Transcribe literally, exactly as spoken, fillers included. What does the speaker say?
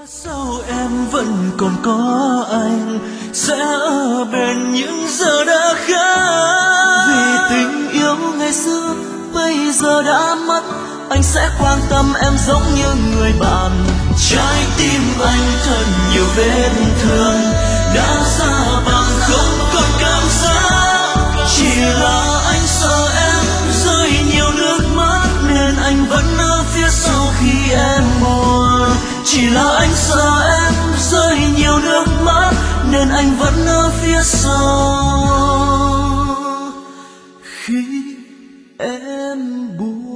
Sao em vẫn còn có anh sẽ ở bên những giờ đã khác, vì tình yêu ngày xưa bây giờ đã mất. Anh sẽ quan tâm em giống như người bạn. Trái tim anh thật nhiều vết thương, đã xa bằng không còn cảm giác. Chỉ là anh sợ em rơi nhiều nước mắt nên anh vẫn ở phía sau khi em buồn. Chỉ là anh sợ em rơi nhiều nước mắt nên anh vẫn ở phía sau khi em buồn.